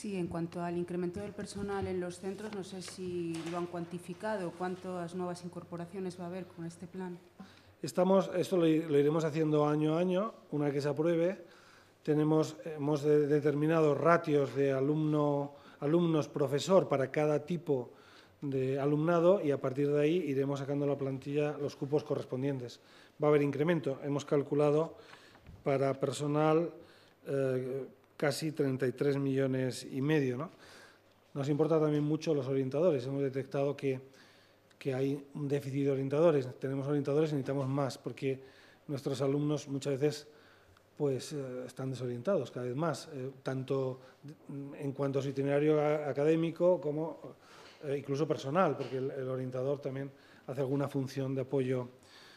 Sí, en cuanto al incremento del personal en los centros, no sé si lo han cuantificado, cuántas nuevas incorporaciones va a haber con este plan. Esto lo iremos haciendo año a año, una vez que se apruebe. Hemos determinado ratios de alumnos-profesor para cada tipo de alumnado y a partir de ahí iremos sacando la plantilla los cupos correspondientes. Va a haber incremento. Hemos calculado para personal casi 33,5 millones, ¿no? Nos importa también mucho los orientadores. Hemos detectado que hay un déficit de orientadores. Tenemos orientadores y necesitamos más porque nuestros alumnos muchas veces pues, están desorientados cada vez más, tanto en cuanto a su itinerario académico como incluso personal, porque el orientador también hace alguna función de apoyo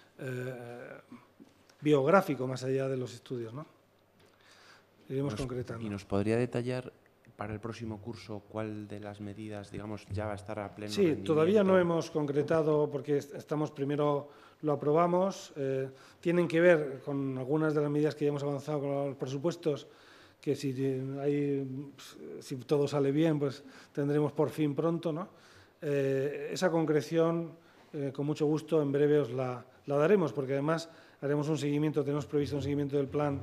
biográfico más allá de los estudios, ¿no? Iremos concretando. ¿Y nos podría detallar para el próximo curso cuál de las medidas, digamos, ya va a estar a pleno Sí, rendimiento? todavía no hemos concretado porque primero lo aprobamos. Tienen que ver con algunas de las medidas que ya hemos avanzado con los presupuestos, que si todo sale bien, pues tendremos por fin pronto, ¿no? Esa concreción, con mucho gusto, en breve os la daremos, porque además haremos un seguimiento, tenemos previsto un seguimiento del plan,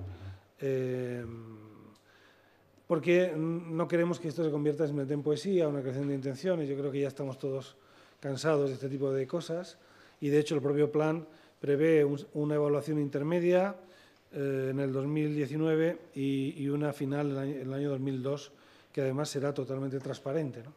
porque no queremos que esto se convierta simplemente en poesía, una creación de intenciones. Yo creo que ya estamos todos cansados de este tipo de cosas y, de hecho, el propio plan prevé una evaluación intermedia en el 2019 y una final en el año 2002, que además será totalmente transparente, ¿no?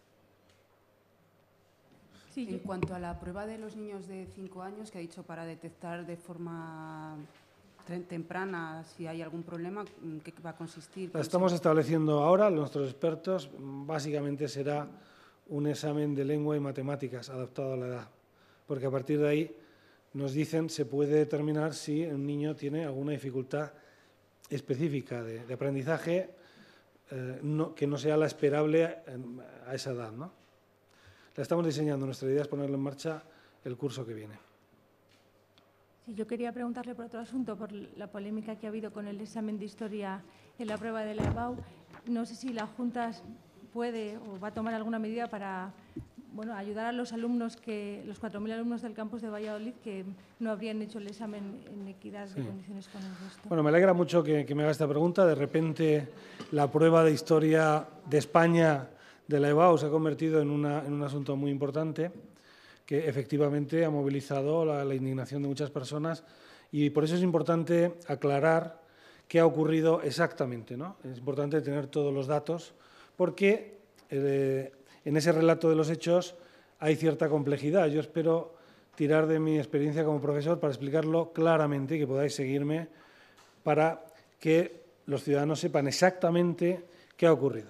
Sí, en cuanto a la prueba de los niños de 5 años, que ha dicho para detectar de forma temprana si hay algún problema, ¿qué va a consistir? La estamos estableciendo ahora, nuestros expertos. Básicamente será un examen de lengua y matemáticas adaptado a la edad, porque a partir de ahí nos dicen, se puede determinar si un niño tiene alguna dificultad específica de aprendizaje que no sea la esperable a esa edad, ¿no? La estamos diseñando, nuestra idea es ponerlo en marcha el curso que viene. Sí, yo quería preguntarle por otro asunto, por la polémica que ha habido con el examen de historia en la prueba de la EBAU. No sé si la Junta puede o va a tomar alguna medida para ayudar a los alumnos, los 4.000 alumnos del campus de Valladolid que no habrían hecho el examen en equidad de condiciones con el resto. Bueno, me alegra mucho que me haga esta pregunta. De repente, la prueba de historia de España de la EBAU se ha convertido en un asunto muy importante, que efectivamente ha movilizado la indignación de muchas personas y por eso es importante aclarar qué ha ocurrido exactamente, ¿no? Es importante tener todos los datos porque en ese relato de los hechos hay cierta complejidad. Yo espero tirar de mi experiencia como profesor para explicarlo claramente y que podáis seguirme para que los ciudadanos sepan exactamente qué ha ocurrido.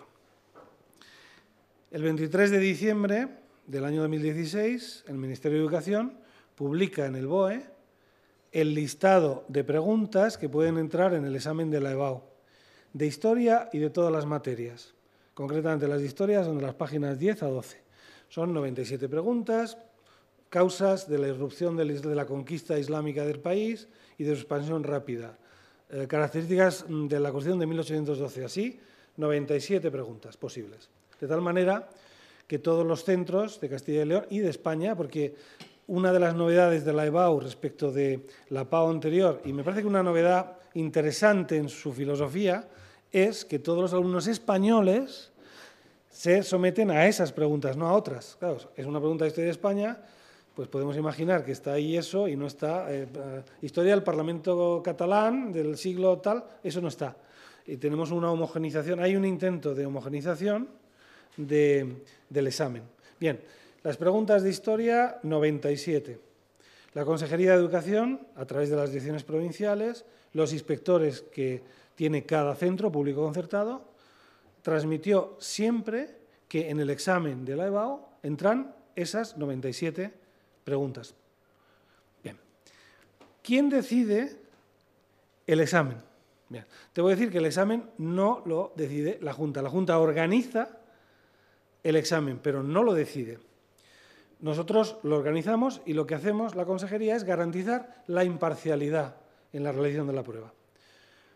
El 23 de diciembre del año 2016, el Ministerio de Educación publica en el BOE el listado de preguntas que pueden entrar en el examen de la EBAU, de historia y de todas las materias. Concretamente, las de historia son de las páginas 10 a 12. Son 97 preguntas, causas de la irrupción de la conquista islámica del país y de su expansión rápida, características de la Constitución de 1812, así, 97 preguntas posibles. De tal manera que todos los centros de Castilla y León y de España, porque una de las novedades de la EBAU respecto de la PAU anterior, y me parece que una novedad interesante en su filosofía, es que todos los alumnos españoles se someten a esas preguntas, no a otras. Claro, es una pregunta de historia de España, pues podemos imaginar que está ahí eso y no está. Historia del Parlamento catalán del siglo tal, eso no está. Y tenemos una homogenización, hay un intento de homogenización del examen. Bien, las preguntas de historia, 97. La Consejería de Educación, a través de las direcciones provinciales, los inspectores que tiene cada centro público concertado, transmitió siempre que en el examen de la EBAU entran esas 97 preguntas. Bien. ¿Quién decide el examen? Bien. Te voy a decir que el examen no lo decide la Junta. La Junta organiza el examen, pero no lo decide. Nosotros lo organizamos y lo que hacemos, la Consejería, es garantizar la imparcialidad en la realización de la prueba.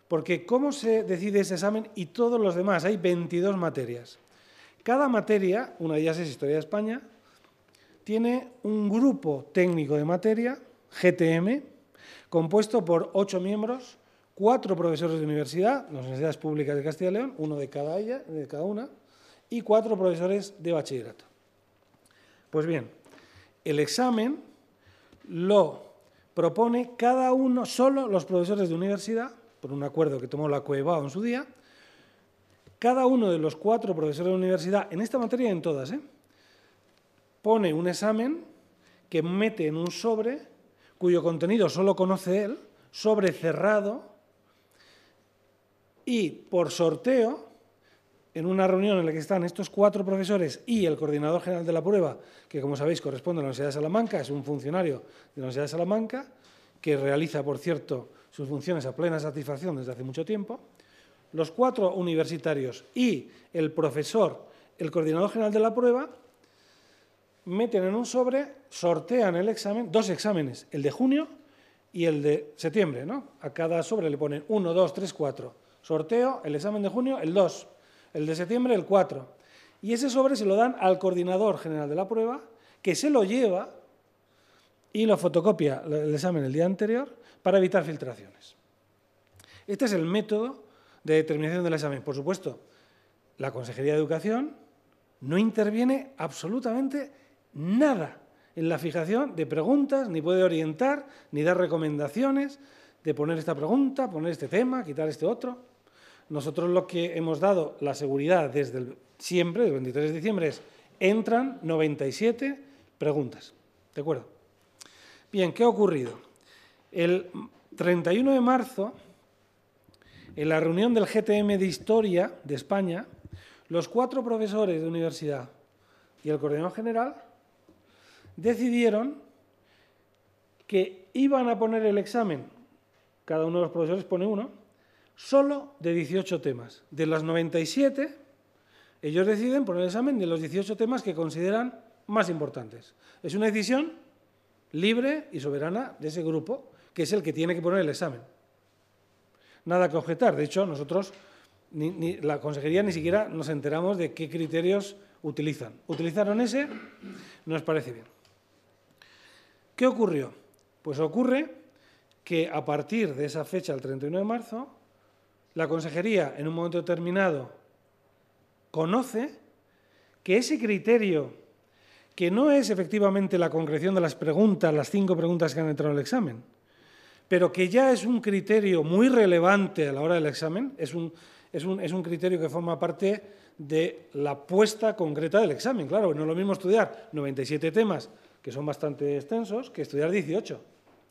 Porque ¿cómo se decide ese examen y todos los demás? Hay 22 materias. Cada materia, una de ellas es Historia de España, tiene un grupo técnico de materia, GTM, compuesto por 8 miembros, 4 profesores de universidad, las universidades públicas de Castilla y León, uno de cada una, y 4 profesores de bachillerato. Pues bien, el examen lo propone cada uno, solo los profesores de universidad, por un acuerdo que tomó la COEBAO en su día. Cada uno de los 4 profesores de universidad, en esta materia y en todas, pone un examen que mete en un sobre, cuyo contenido solo conoce él, sobre cerrado, y por sorteo, en una reunión en la que están estos 4 profesores y el coordinador general de la prueba, que como sabéis corresponde a la Universidad de Salamanca, es un funcionario de la Universidad de Salamanca, que realiza, por cierto, sus funciones a plena satisfacción desde hace mucho tiempo, los 4 universitarios y el profesor, el coordinador general de la prueba, meten en un sobre, sortean el examen, 2 exámenes, el de junio y el de septiembre, ¿no? A cada sobre le ponen 1, 2, 3, 4. Sorteo, el examen de junio, el 2, el de septiembre, el 4. Y ese sobre se lo dan al coordinador general de la prueba, que se lo lleva y lo fotocopia el examen el día anterior para evitar filtraciones. Este es el método de determinación del examen. Por supuesto, la Consejería de Educación no interviene absolutamente nada en la fijación de preguntas, ni puede orientar, ni dar recomendaciones de poner esta pregunta, poner este tema, quitar este otro. Nosotros lo que hemos dado la seguridad desde siempre, el 23 de diciembre, es entran 97 preguntas. ¿De acuerdo? Bien, ¿qué ha ocurrido? El 31 de marzo, en la reunión del GTM de Historia de España, los 4 profesores de universidad y el coordinador general decidieron que iban a poner el examen, cada uno de los profesores pone uno, solo de 18 temas. De las 97, ellos deciden poner el examen de los 18 temas que consideran más importantes. Es una decisión libre y soberana de ese grupo, que es el que tiene que poner el examen. Nada que objetar. De hecho, nosotros, la Consejería, ni siquiera nos enteramos de qué criterios utilizan. Utilizaron ese, nos parece bien. ¿Qué ocurrió? Pues ocurre que a partir de esa fecha, el 31 de marzo, la Consejería, en un momento determinado, conoce que ese criterio, que no es efectivamente la concreción de las preguntas, las 5 preguntas que han entrado en el examen, pero que ya es un criterio muy relevante a la hora del examen, es un criterio que forma parte de la puesta concreta del examen. Claro, no es lo mismo estudiar 97 temas, que son bastante extensos, que estudiar 18.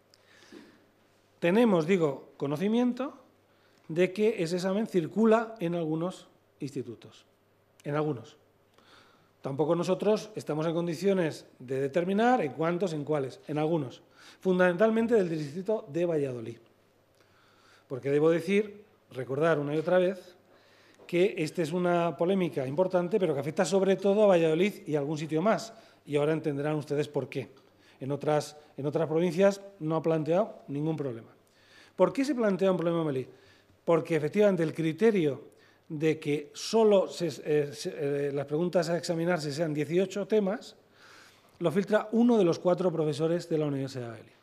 Tenemos, digo, conocimiento de que ese examen circula en algunos institutos, en algunos. Tampoco nosotros estamos en condiciones de determinar en cuántos, en cuáles, en algunos. Fundamentalmente del distrito de Valladolid. Porque debo decir, recordar una y otra vez, que esta es una polémica importante, pero que afecta sobre todo a Valladolid y a algún sitio más. Y ahora entenderán ustedes por qué. En otras provincias no ha planteado ningún problema. ¿Por qué se plantea un problema en Valladolid? Porque efectivamente el criterio de que solo las preguntas a examinarse sean 18 temas, lo filtra uno de los 4 profesores de la Universidad de Valladolid.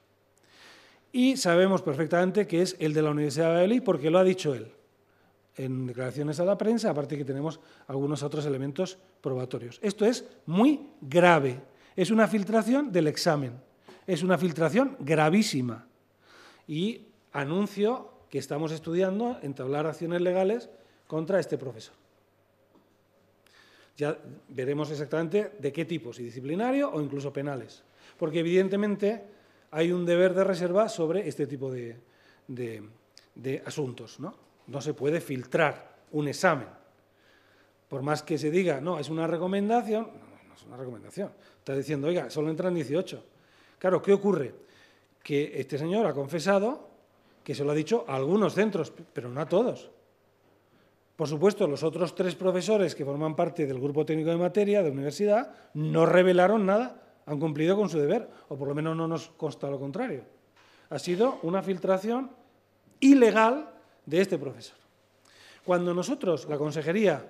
Y sabemos perfectamente que es el de la Universidad de Valladolid porque lo ha dicho él en declaraciones a la prensa, aparte que tenemos algunos otros elementos probatorios. Esto es muy grave. Es una filtración del examen. Es una filtración gravísima. Y anuncio que estamos estudiando entablar acciones legales contra este profesor. Ya veremos exactamente de qué tipo, si disciplinario o incluso penales. Porque evidentemente hay un deber de reserva sobre este tipo de asuntos, ¿no? No se puede filtrar un examen. Por más que se diga, no, es una recomendación, no es una recomendación. Está diciendo, oiga, solo entran 18. Claro, ¿qué ocurre? Que este señor ha confesado que se lo ha dicho a algunos centros, pero no a todos. Por supuesto, los otros 3 profesores que forman parte del grupo técnico de materia de la universidad no revelaron nada, han cumplido con su deber, o por lo menos no nos consta lo contrario. Ha sido una filtración ilegal de este profesor. Cuando nosotros, la consejería,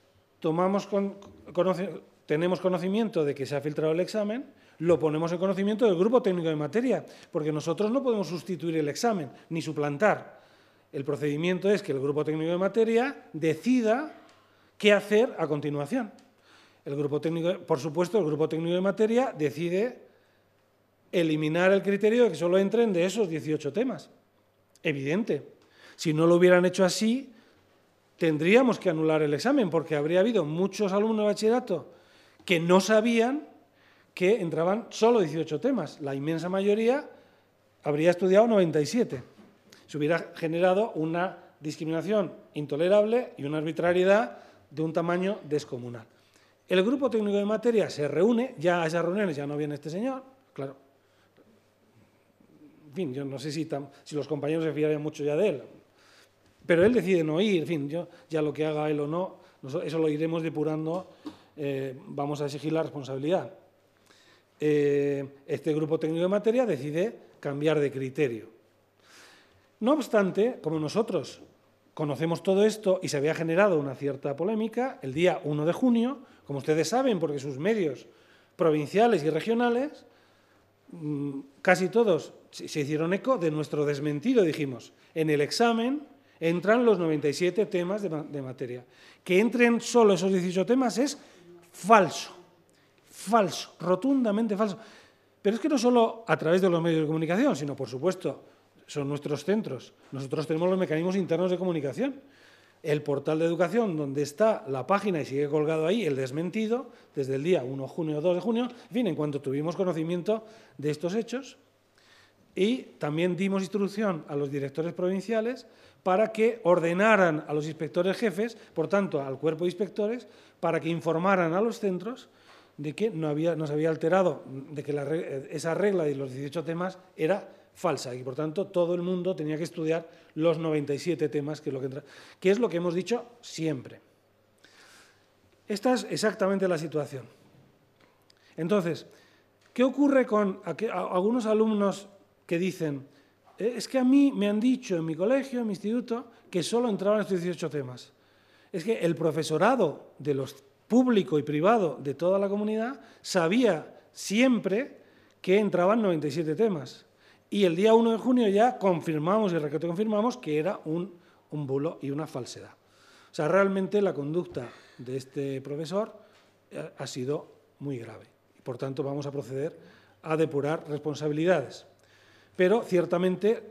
tenemos conocimiento de que se ha filtrado el examen, lo ponemos en conocimiento del grupo técnico de materia, porque nosotros no podemos sustituir el examen ni suplantar. El procedimiento es que el grupo técnico de materia decida qué hacer a continuación. Por supuesto, el grupo técnico de materia decide eliminar el criterio de que solo entren de esos 18 temas. Evidente. Si no lo hubieran hecho así, tendríamos que anular el examen, porque habría habido muchos alumnos de bachillerato que no sabían que entraban solo 18 temas. La inmensa mayoría habría estudiado 97. Se hubiera generado una discriminación intolerable y una arbitrariedad de un tamaño descomunal. El grupo técnico de materia se reúne, ya a esas reuniones ya no viene este señor, claro. En fin, yo no sé si los compañeros se fiarían mucho ya de él, pero él decide no ir, en fin, yo ya lo que haga él o no, eso lo iremos depurando, vamos a exigir la responsabilidad. Este grupo técnico de materia decide cambiar de criterio. No obstante, como nosotros conocemos todo esto y se había generado una cierta polémica, el día 1 de junio, como ustedes saben, porque sus medios provinciales y regionales, casi todos se hicieron eco de nuestro desmentido. Dijimos, en el examen entran los 97 temas de materia. Que entren solo esos 18 temas es falso, falso, rotundamente falso. Pero es que no solo a través de los medios de comunicación, sino, por supuesto, son nuestros centros. Nosotros tenemos los mecanismos internos de comunicación. El portal de educación, donde está la página y sigue colgado ahí el desmentido, desde el día 1 de junio o 2 de junio, en fin, en cuanto tuvimos conocimiento de estos hechos. Y también dimos instrucción a los directores provinciales para que ordenaran a los inspectores jefes, por tanto, al cuerpo de inspectores, para que informaran a los centros de que no se había alterado, de que esa regla de los 18 temas era falsa y, por tanto, todo el mundo tenía que estudiar los 97 temas, que es lo que hemos dicho siempre. Esta es exactamente la situación. Entonces, ¿qué ocurre con algunos alumnos que dicen, es que a mí me han dicho en mi colegio, en mi instituto, que solo entraban estos 18 temas? Es que el profesorado de los público y privado de toda la comunidad sabía siempre que entraban 97 temas. Y el día 1 de junio ya confirmamos y reconfirmamos que era un bulo y una falsedad. O sea, realmente la conducta de este profesor ha sido muy grave. Y por tanto, vamos a proceder a depurar responsabilidades. Pero, ciertamente,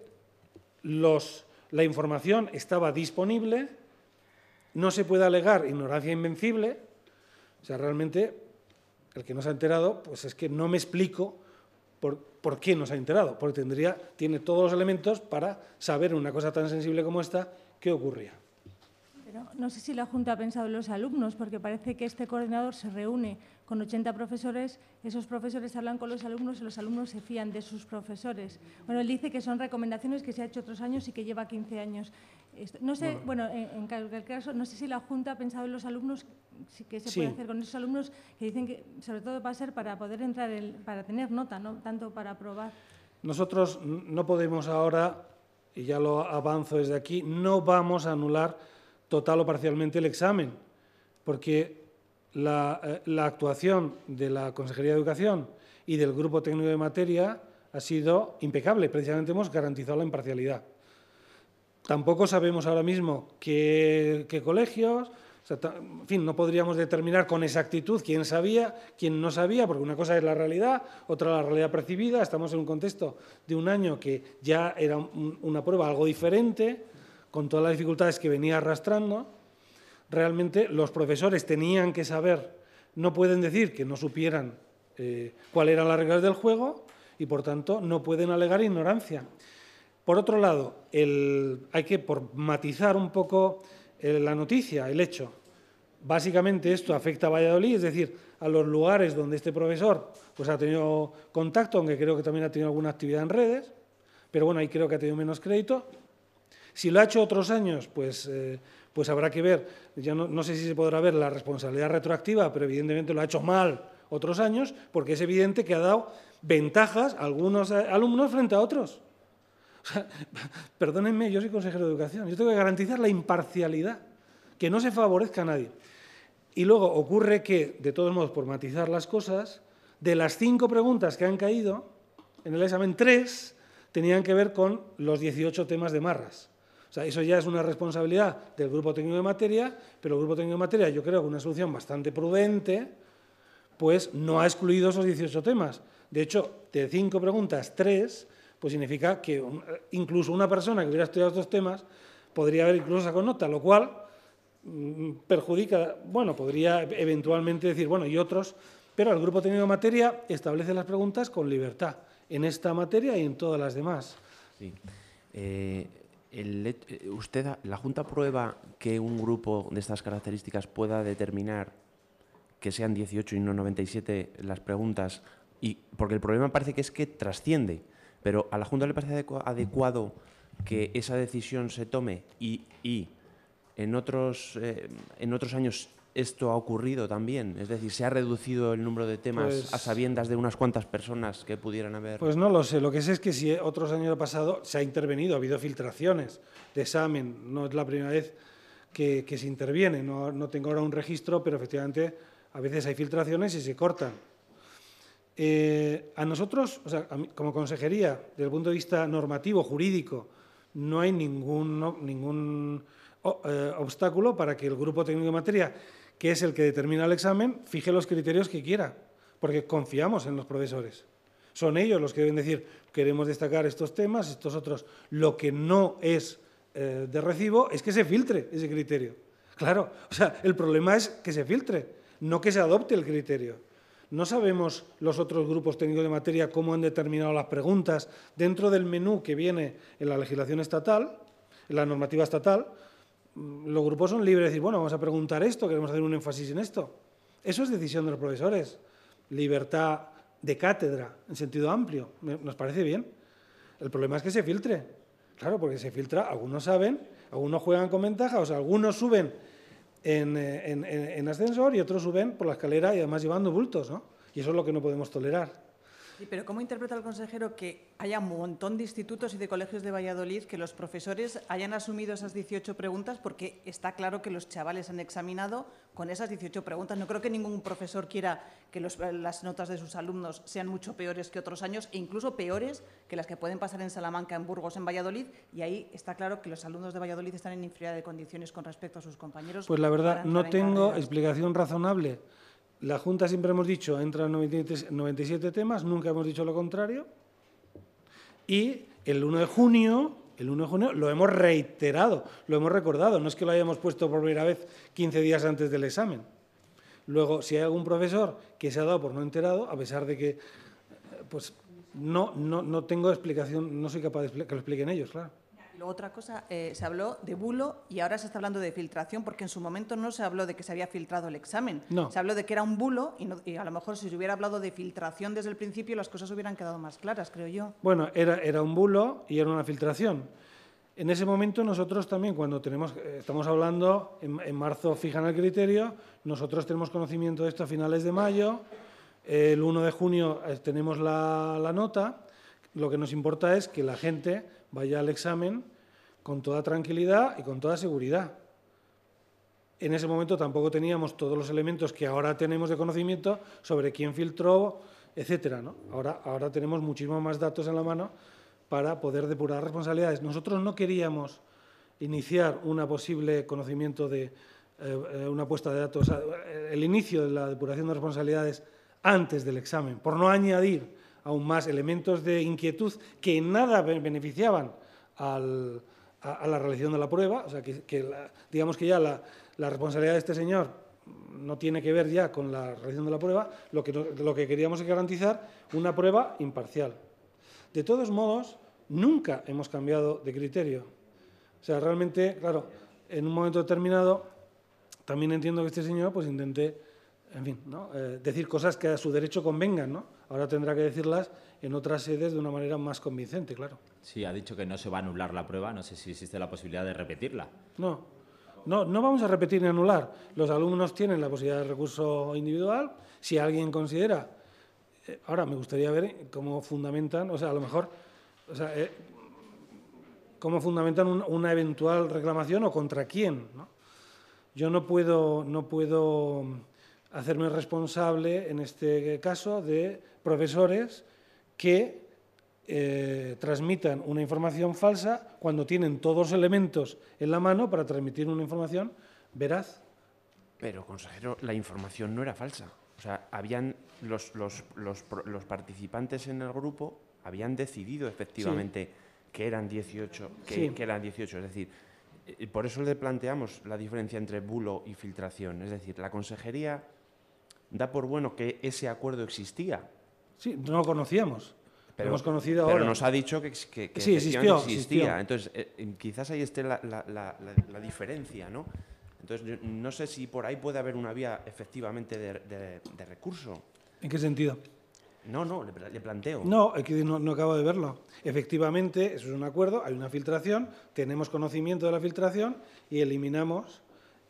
la información estaba disponible, no se puede alegar ignorancia invencible. O sea, realmente, el que no se ha enterado, pues es que no me explico por qué no se ha enterado, porque tiene todos los elementos para saber en una cosa tan sensible como esta qué ocurría. Pero no sé si la Junta ha pensado en los alumnos, porque parece que este coordinador se reúne con 80 profesores, esos profesores hablan con los alumnos y los alumnos se fían de sus profesores. Bueno, él dice que son recomendaciones que se ha hecho otros años y que lleva 15 años. No sé, bueno, en cualquier caso, no sé si la Junta ha pensado en los alumnos, qué se puede hacer con esos alumnos que dicen que, sobre todo, va a ser para poder entrar, para tener nota, no tanto para aprobar. Nosotros no podemos ahora, y ya lo avanzo desde aquí, no vamos a anular total o parcialmente el examen, porque la actuación de la Consejería de Educación y del Grupo Técnico de Materia ha sido impecable. Precisamente hemos garantizado la imparcialidad. Tampoco sabemos ahora mismo qué colegios, o sea, en fin, no podríamos determinar con exactitud quién sabía, quién no sabía, porque una cosa es la realidad, otra la realidad percibida. Estamos en un contexto de un año que ya era una prueba algo diferente, con todas las dificultades que venía arrastrando. Realmente los profesores tenían que saber, no pueden decir que no supieran cuáles eran las reglas del juego y, por tanto, no pueden alegar ignorancia. Por otro lado, hay que matizar un poco la noticia, el hecho. Básicamente esto afecta a Valladolid, es decir, a los lugares donde este profesor pues, ha tenido contacto, aunque creo que también ha tenido alguna actividad en redes, pero bueno, ahí creo que ha tenido menos crédito. Si lo ha hecho otros años, pues habrá que ver, ya no sé si se podrá ver la responsabilidad retroactiva, pero evidentemente lo ha hecho mal otros años, porque es evidente que ha dado ventajas a algunos alumnos frente a otros. O sea, perdónenme, yo soy consejero de educación, yo tengo que garantizar la imparcialidad, que no se favorezca a nadie. Y luego ocurre que, de todos modos, por matizar las cosas, de las 5 preguntas que han caído en el examen, 3 tenían que ver con los 18 temas de Marras. O sea, eso ya es una responsabilidad del Grupo Técnico de Materia, pero el Grupo Técnico de Materia, yo creo que una solución bastante prudente, pues no ha excluido esos 18 temas. De hecho, de 5 preguntas, 3, pues significa que incluso una persona que hubiera estudiado estos temas podría haber incluso sacado nota, lo cual perjudica, bueno, podría eventualmente decir, bueno, y otros, pero el Grupo Técnico de Materia establece las preguntas con libertad, en esta materia y en todas las demás. Sí. ¿La Junta aprueba que un grupo de estas características pueda determinar que sean 18 y no 97 las preguntas? Porque el problema parece que es que trasciende, pero ¿a la Junta le parece adecuado que esa decisión se tome y en otros años esto ha ocurrido también? Es decir, ¿se ha reducido el número de temas pues, a sabiendas de unas cuantas personas que pudieran haber...? Pues no lo sé. Lo que sé es que si otros años pasados se ha intervenido, ha habido filtraciones de examen. No es la primera vez que se interviene. No tengo ahora un registro, pero efectivamente a veces hay filtraciones y se cortan. A nosotros, o sea, como consejería, desde el punto de vista normativo, jurídico, no hay ningún obstáculo para que el Grupo Técnico de Materia, que es el que determina el examen, fije los criterios que quiera, porque confiamos en los profesores. Son ellos los que deben decir, queremos destacar estos temas, estos otros. Lo que no es de recibo es que se filtre ese criterio. Claro, o sea, el problema es que se filtre, no que se adopte el criterio. No sabemos los otros grupos técnicos de materia cómo han determinado las preguntas dentro del menú que viene en la legislación estatal, en la normativa estatal. Los grupos son libres de decir, bueno, vamos a preguntar esto, queremos hacer un énfasis en esto. Eso es decisión de los profesores. Libertad de cátedra, en sentido amplio, nos parece bien. El problema es que se filtre. Claro, porque se filtra, algunos saben, algunos juegan con ventaja, o sea, algunos suben en ascensor y otros suben por la escalera y además llevando bultos, ¿no? Y eso es lo que no podemos tolerar. Sí, pero ¿cómo interpreta el consejero que haya un montón de institutos y de colegios de Valladolid que los profesores hayan asumido esas 18 preguntas? Porque está claro que los chavales han examinado con esas 18 preguntas. No creo que ningún profesor quiera que las notas de sus alumnos sean mucho peores que otros años e incluso peores que las que pueden pasar en Salamanca, en Burgos, en Valladolid. Y ahí está claro que los alumnos de Valladolid están en inferioridad de condiciones con respecto a sus compañeros. Pues la verdad, no tengo explicación razonable. La Junta siempre hemos dicho, entran 97 temas, nunca hemos dicho lo contrario. Y el 1 de junio lo hemos reiterado, lo hemos recordado. No es que lo hayamos puesto por primera vez 15 días antes del examen. Luego, si hay algún profesor que se ha dado por no enterado, a pesar de que pues no tengo explicación, no soy capaz de que lo expliquen ellos, claro. Luego otra cosa, se habló de bulo y ahora se está hablando de filtración, porque en su momento no se habló de que se había filtrado el examen. No. Se habló de que era un bulo y a lo mejor si se hubiera hablado de filtración desde el principio las cosas hubieran quedado más claras, creo yo. Bueno, era un bulo y era una filtración. En ese momento nosotros también, cuando estamos hablando, en marzo fijan el criterio, nosotros tenemos conocimiento de esto a finales de mayo, el 1 de junio tenemos la nota, lo que nos importa es que la gente vaya al examen con toda tranquilidad y con toda seguridad. En ese momento tampoco teníamos todos los elementos que ahora tenemos de conocimiento sobre quién filtró, etcétera, ¿no? Ahora tenemos muchísimos más datos en la mano para poder depurar responsabilidades. Nosotros no queríamos iniciar una posible conocimiento de una puesta de datos, el inicio de la depuración de responsabilidades antes del examen, por no añadir aún más elementos de inquietud que en nada beneficiaban a la realización de la prueba. O sea, digamos que ya la responsabilidad de este señor no tiene que ver ya con la realización de la prueba. Lo que queríamos es garantizar una prueba imparcial. De todos modos, nunca hemos cambiado de criterio. O sea, realmente, claro, en un momento determinado, también entiendo que este señor pues intente, en fin, ¿no? Decir cosas que a su derecho convengan, ¿no? Ahora tendrá que decirlas en otras sedes de una manera más convincente, claro. Sí, ha dicho que no se va a anular la prueba, no sé si existe la posibilidad de repetirla. No vamos a repetir ni anular. Los alumnos tienen la posibilidad de recurso individual. Si alguien considera, ahora me gustaría ver cómo fundamentan, o sea, a lo mejor, o sea, cómo fundamentan una eventual reclamación o contra quién, ¿no? Yo no puedo hacerme responsable, en este caso, de profesores que transmitan una información falsa cuando tienen todos los elementos en la mano para transmitir una información veraz. Pero, consejero, la información no era falsa. O sea, habían los participantes en el grupo habían decidido efectivamente que eran 18, que eran 18. Es decir, por eso le planteamos la diferencia entre bulo y filtración. Es decir, la consejería da por bueno que ese acuerdo existía. Sí, no lo conocíamos. Lo hemos conocido pero ahora. nos ha dicho que sí, existía. Entonces, quizás ahí esté la diferencia, ¿no? Entonces, yo no sé si por ahí puede haber una vía efectivamente de recurso. ¿En qué sentido? No, le planteo. No, es que no acabo de verlo. Efectivamente, eso es un acuerdo, hay una filtración, tenemos conocimiento de la filtración y eliminamos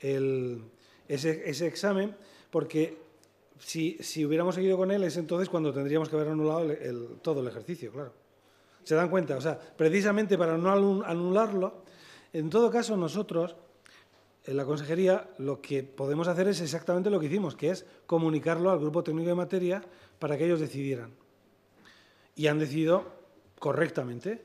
ese examen, porque si hubiéramos seguido con él es entonces cuando tendríamos que haber anulado todo el ejercicio, claro. ¿Se dan cuenta? O sea, precisamente para no anularlo, en todo caso nosotros, en la consejería, lo que podemos hacer es exactamente lo que hicimos, que es comunicarlo al grupo técnico de materia para que ellos decidieran. Y han decidido correctamente.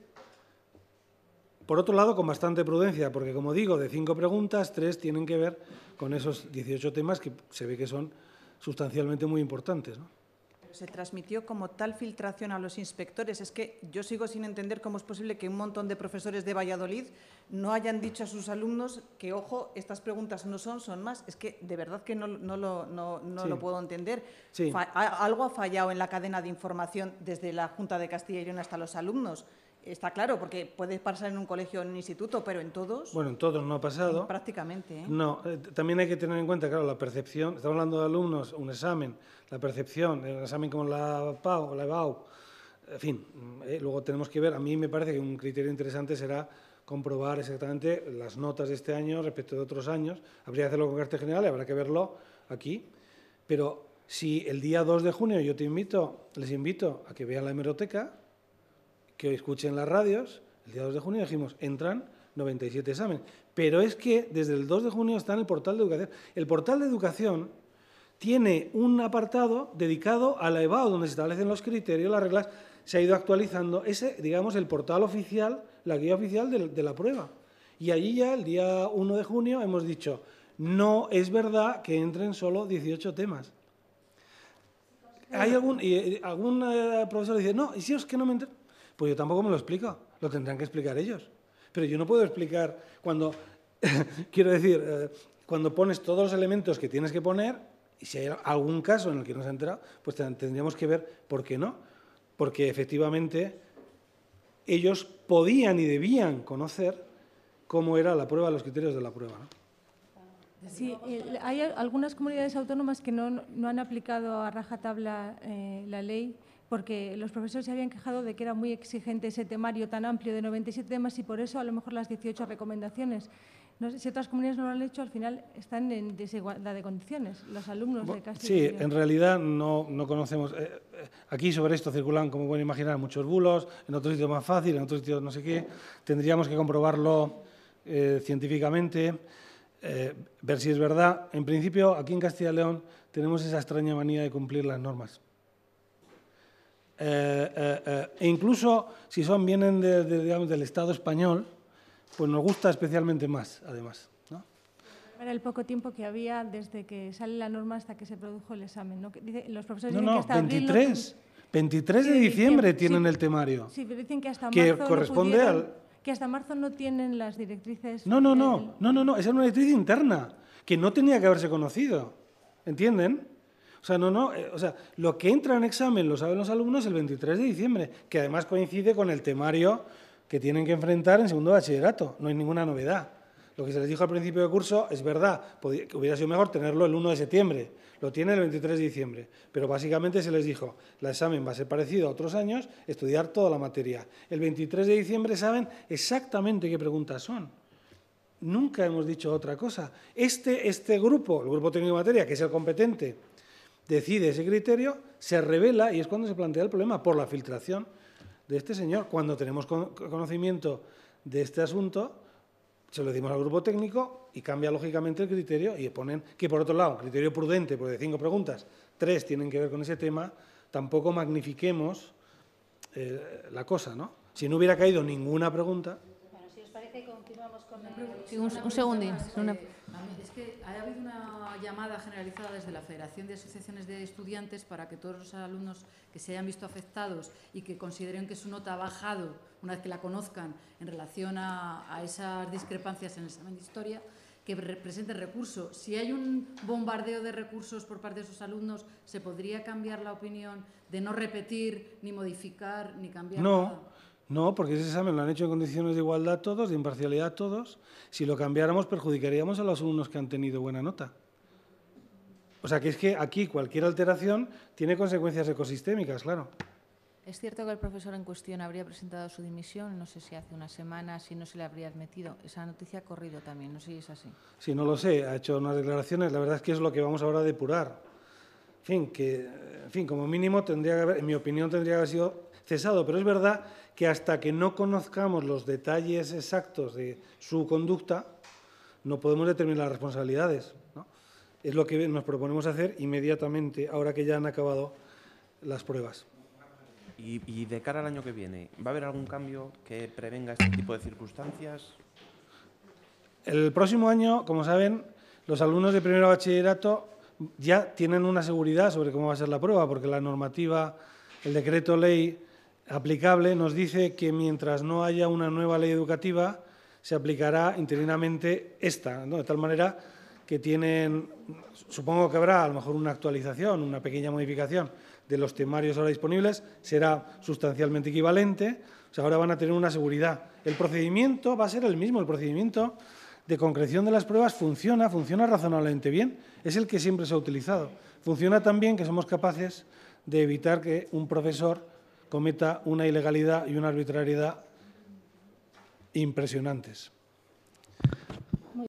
Por otro lado, con bastante prudencia, porque como digo, de 5 preguntas, 3 tienen que ver con esos 18 temas que se ve que son sustancialmente muy importantes, ¿no? Se transmitió como tal filtración a los inspectores. Es que yo sigo sin entender cómo es posible que un montón de profesores de Valladolid no hayan dicho a sus alumnos que, ojo, estas preguntas no son más. Es que de verdad que no lo puedo entender. Sí. Algo ha fallado en la cadena de información desde la Junta de Castilla y León hasta los alumnos. Está claro, porque puede pasar en un colegio o en un instituto, pero en todos... Bueno, en todos no ha pasado. Prácticamente, ¿eh? No, también hay que tener en cuenta, claro, la percepción. Estamos hablando de alumnos, un examen, la percepción, el examen como la PAU o la EBAU, en fin, luego tenemos que ver, a mí me parece que un criterio interesante será comprobar exactamente las notas de este año respecto de otros años. Habría que hacerlo con carácter general y habrá que verlo aquí. Pero si el día 2 de junio yo les invito a que vean la hemeroteca, que escuchen las radios, el día 2 de junio dijimos, entran 97 exámenes. Pero es que desde el 2 de junio está en el portal de educación. El portal de educación tiene un apartado dedicado a la EBAU, donde se establecen los criterios, las reglas, se ha ido actualizando. Ese, digamos, el portal oficial, la guía oficial de la prueba. Y allí ya, el día 1 de junio, hemos dicho, no es verdad que entren solo 18 temas. Hay algún profesor dice, no, ¿y si es que no me entran? Pues yo tampoco me lo explico, lo tendrán que explicar ellos. Pero yo no puedo explicar cuando, quiero decir, cuando pones todos los elementos que tienes que poner, y si hay algún caso en el que no se ha enterado, pues tendríamos que ver por qué no. Porque efectivamente ellos podían y debían conocer cómo era la prueba, los criterios de la prueba, ¿no? Sí, hay algunas comunidades autónomas que no han aplicado a rajatabla la ley, porque los profesores se habían quejado de que era muy exigente ese temario tan amplio de 97 temas y por eso a lo mejor las 18 recomendaciones. No sé si otras comunidades no lo han hecho, al final están en desigualdad de condiciones, los alumnos de Castilla y León. Sí, en realidad no conocemos. Aquí sobre esto circulan, como pueden imaginar, muchos bulos, en otros sitios más fácil, en otros sitios no sé qué. Tendríamos que comprobarlo científicamente, ver si es verdad. En principio, aquí en Castilla y León tenemos esa extraña manía de cumplir las normas. E incluso si vienen digamos, del Estado español, pues nos gusta especialmente más, además, ¿no? Era el poco tiempo que había desde que sale la norma hasta que se produjo el examen, ¿no? Los profesores dicen que hasta 23 de diciembre tienen el temario. Sí, pero dicen que hasta que marzo corresponde que hasta marzo no tienen las directrices. No, esa es una directriz interna que no tenía que haberse conocido, ¿entienden? O sea, o sea, lo que entra en examen lo saben los alumnos el 23 de diciembre, que además coincide con el temario que tienen que enfrentar en segundo de bachillerato. No hay ninguna novedad. Lo que se les dijo al principio de curso es verdad, que hubiera sido mejor tenerlo el 1 de septiembre. Lo tiene el 23 de diciembre. Pero básicamente se les dijo, el examen va a ser parecido a otros años, estudiar toda la materia. El 23 de diciembre saben exactamente qué preguntas son. Nunca hemos dicho otra cosa. Este grupo, el grupo técnico de materia, que es el competente, decide ese criterio, se revela y es cuando se plantea el problema por la filtración de este señor. Cuando tenemos conocimiento de este asunto, se lo decimos al grupo técnico y cambia lógicamente el criterio y ponen que, por otro lado, un criterio prudente, porque de 5 preguntas, 3 tienen que ver con ese tema, tampoco magnifiquemos la cosa, ¿no? Si no hubiera caído ninguna pregunta... Bueno, si os parece, continuamos con la... Sí, un segundín. Es que ha habido una llamada generalizada desde la Federación de Asociaciones de Estudiantes para que todos los alumnos que se hayan visto afectados y que consideren que su nota ha bajado, una vez que la conozcan, en relación a esas discrepancias en el examen de historia, que presenten recurso. Si hay un bombardeo de recursos por parte de sus alumnos, ¿se podría cambiar la opinión de no repetir, ni modificar, ni cambiar nada? No, porque ese examen lo han hecho en condiciones de igualdad todos, de imparcialidad todos. Si lo cambiáramos, perjudicaríamos a los alumnos que han tenido buena nota. O sea, que es que aquí cualquier alteración tiene consecuencias ecosistémicas, claro. Es cierto que el profesor en cuestión habría presentado su dimisión, no sé si hace una semana, si no se le habría admitido. Esa noticia ha corrido también, no sé si es así. Sí, no lo sé, ha hecho unas declaraciones, la verdad es que es lo que vamos ahora a depurar. En fin, como mínimo, tendría que haber, en mi opinión, tendría que haber sido cesado, pero es verdad que hasta que no conozcamos los detalles exactos de su conducta, no podemos determinar las responsabilidades, ¿no? Es lo que nos proponemos hacer inmediatamente, ahora que ya han acabado las pruebas. Y de cara al año que viene, ¿va a haber algún cambio que prevenga este tipo de circunstancias? El próximo año, como saben, los alumnos de primero bachillerato ya tienen una seguridad sobre cómo va a ser la prueba, porque la normativa, el decreto ley aplicable nos dice que mientras no haya una nueva ley educativa, se aplicará interinamente esta, ¿no? De tal manera que tienen, supongo que habrá a lo mejor una actualización, una pequeña modificación de los temarios ahora disponibles, será sustancialmente equivalente, o sea, ahora van a tener una seguridad. El procedimiento va a ser el mismo, el procedimiento de concreción de las pruebas funciona razonablemente bien, es el que siempre se ha utilizado. Funciona tan bien que somos capaces de evitar que un profesor cometa una ilegalidad y una arbitrariedad impresionantes.